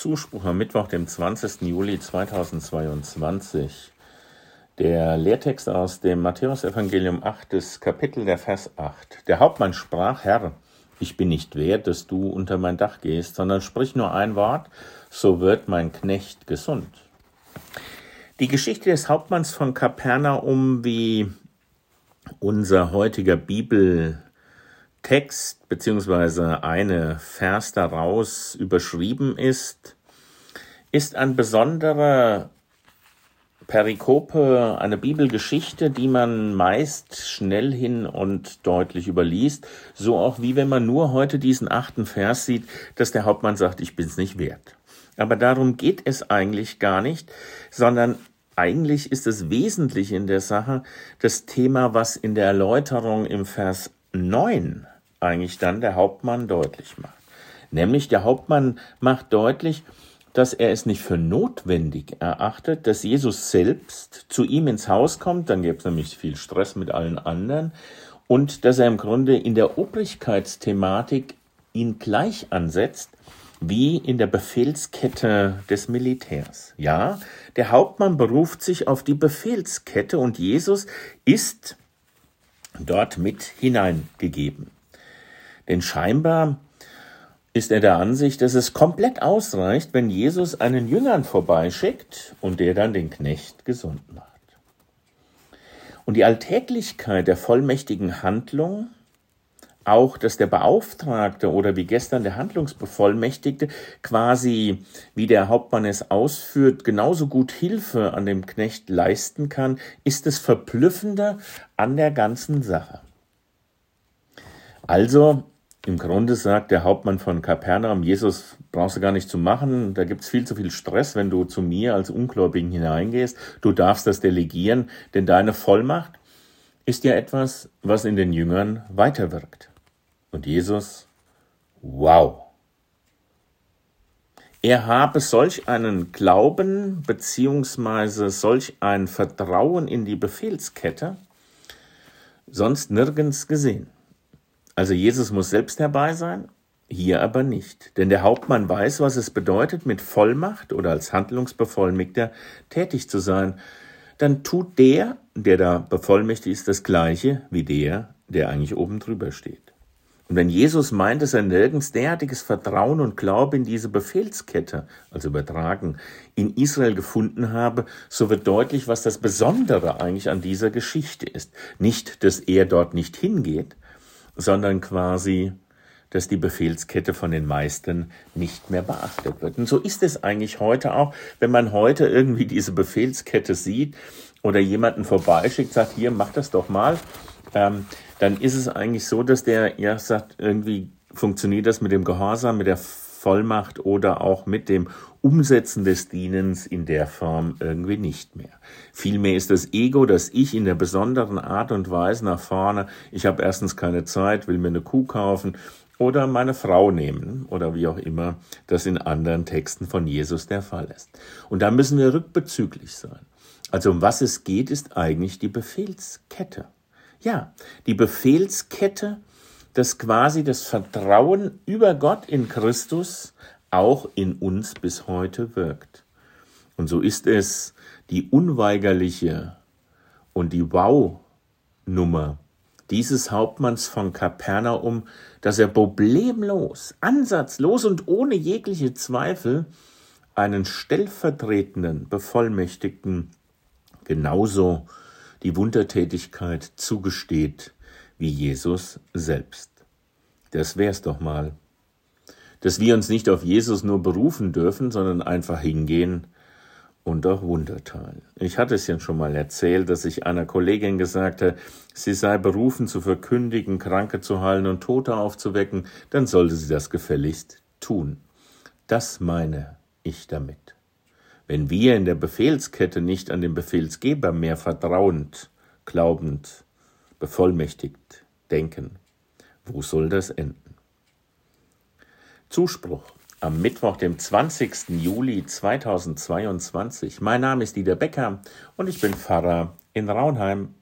Zuspruch am Mittwoch, dem 20. Juli 2022. Der Lehrtext aus dem Matthäusevangelium 8. Kapitel, der Vers 8. Der Hauptmann sprach: Herr, ich bin nicht wert, dass du unter mein Dach gehst, sondern sprich nur ein Wort, so wird mein Knecht gesund. Die Geschichte des Hauptmanns von Kapernaum, wie unser heutiger Bibeltext beziehungsweise eine Vers daraus überschrieben ist ein besonderer Perikope, eine Bibelgeschichte, die man meist schnell hin und deutlich überliest, so auch wie wenn man nur heute diesen 8. Vers sieht, dass der Hauptmann sagt, ich bin's nicht wert. Aber darum geht es eigentlich gar nicht, sondern eigentlich ist das Wesentliche in der Sache das Thema, was in der Erläuterung im Vers 9 eigentlich dann der Hauptmann deutlich macht. Nämlich der Hauptmann macht deutlich, dass er es nicht für notwendig erachtet, dass Jesus selbst zu ihm ins Haus kommt, dann gäbe es nämlich viel Stress mit allen anderen, und dass er im Grunde in der Obrigkeitsthematik ihn gleich ansetzt, wie in der Befehlskette des Militärs. Ja, der Hauptmann beruft sich auf die Befehlskette und Jesus ist dort mit hineingegeben. Denn scheinbar ist er der Ansicht, dass es komplett ausreicht, wenn Jesus einen Jüngern vorbeischickt und der dann den Knecht gesund macht. Und die Alltäglichkeit der vollmächtigen Handlung, auch dass der Beauftragte oder wie gestern der Handlungsbevollmächtigte quasi, wie der Hauptmann es ausführt, genauso gut Hilfe an dem Knecht leisten kann, ist das Verblüffende an der ganzen Sache. Also, im Grunde sagt der Hauptmann von Kapernaum, Jesus brauchst du gar nicht zu machen, da gibt's viel zu viel Stress, wenn du zu mir als Ungläubigen hineingehst, du darfst das delegieren, denn deine Vollmacht ist ja etwas, was in den Jüngern weiterwirkt. Und Jesus, wow! Er habe solch einen Glauben beziehungsweise solch ein Vertrauen in die Befehlskette sonst nirgends gesehen. Also Jesus muss selbst dabei sein, hier aber nicht. Denn der Hauptmann weiß, was es bedeutet, mit Vollmacht oder als Handlungsbevollmächtigter tätig zu sein. Dann tut der da bevollmächtigt ist, das Gleiche wie der eigentlich oben drüber steht. Und wenn Jesus meint, dass er nirgends derartiges Vertrauen und Glaube in diese Befehlskette, also übertragen, in Israel gefunden habe, so wird deutlich, was das Besondere eigentlich an dieser Geschichte ist. Nicht, dass er dort nicht hingeht, sondern quasi, dass die Befehlskette von den meisten nicht mehr beachtet wird. Und so ist es eigentlich heute auch, wenn man heute irgendwie diese Befehlskette sieht oder jemanden vorbeischickt, sagt, hier, mach das doch mal, dann ist es eigentlich so, dass der sagt, irgendwie funktioniert das mit dem Gehorsam, mit der Vollmacht oder auch mit dem Umsetzen des Dienens in der Form irgendwie nicht mehr. Vielmehr ist das Ego, das Ich in der besonderen Art und Weise nach vorne, ich habe erstens keine Zeit, will mir eine Kuh kaufen oder meine Frau nehmen oder wie auch immer das in anderen Texten von Jesus der Fall ist. Und da müssen wir rückbezüglich sein. Also um was es geht, ist eigentlich die Befehlskette. Ja, die Befehlskette, dass quasi das Vertrauen über Gott in Christus auch in uns bis heute wirkt. Und so ist es die unweigerliche und die Wow-Nummer dieses Hauptmanns von Kapernaum, dass er problemlos, ansatzlos und ohne jegliche Zweifel einen stellvertretenden Bevollmächtigten genauso die Wundertätigkeit zugesteht wie Jesus selbst. Das wär's doch mal. Dass wir uns nicht auf Jesus nur berufen dürfen, sondern einfach hingehen und auch Wunder teilen. Ich hatte es ja schon mal erzählt, dass ich einer Kollegin gesagt habe, sie sei berufen zu verkündigen, Kranke zu heilen und Tote aufzuwecken, dann sollte sie das gefälligst tun. Das meine ich damit. Wenn wir in der Befehlskette nicht an den Befehlsgeber mehr vertrauend, glaubend, bevollmächtigt denken, wo soll das enden? Zuspruch am Mittwoch, dem 20. Juli 2022. Mein Name ist Dieter Becker und ich bin Pfarrer in Raunheim.